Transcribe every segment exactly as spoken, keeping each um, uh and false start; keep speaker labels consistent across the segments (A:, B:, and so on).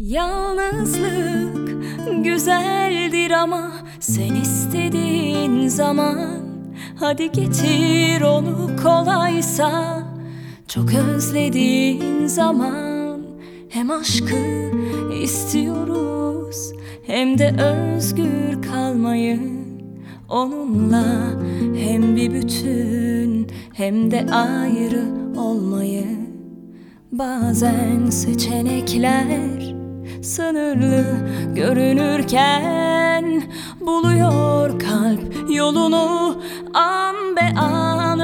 A: Yalnızlık güzeldir ama sen istediğin zaman hadi getir onu kolaysa. Çok özlediğin zaman hem aşkı istiyoruz hem de özgür kalmayı onunla, hem bir bütün hem de ayrı olmayı. Bazen seçenekler sınırlı görünürken buluyor kalp yolunu an be an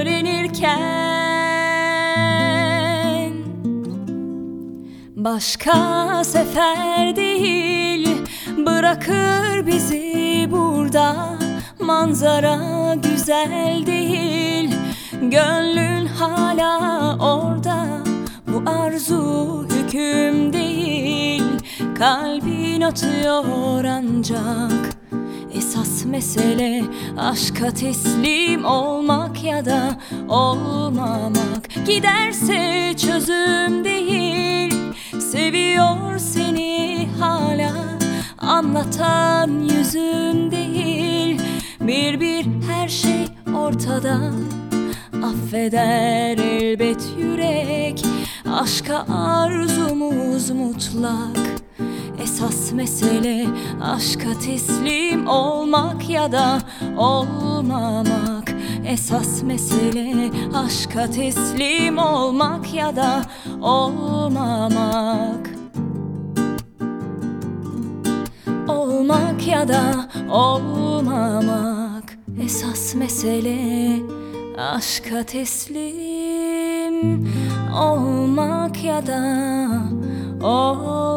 A: öğrenirken. Başka sefer değil bırakır bizi burada, manzara güzel değil gönlün hala orada. Bu arzu hüküm değil, kalbin atıyor ancak. Esas mesele aşka teslim olmak ya da olmamak. Giderse çözüm değil, seviyor seni hala, anlatan yüzün değil. Bir bir her şey ortada, affeder elbet yürek. Aşka arzumuz mutlak. Esas mesele aşka teslim olmak ya da olmamak. Esas mesele aşka teslim olmak ya da olmamak. Olmak ya da olmamak. Esas mesele aşka teslim olmak ya da olmamak.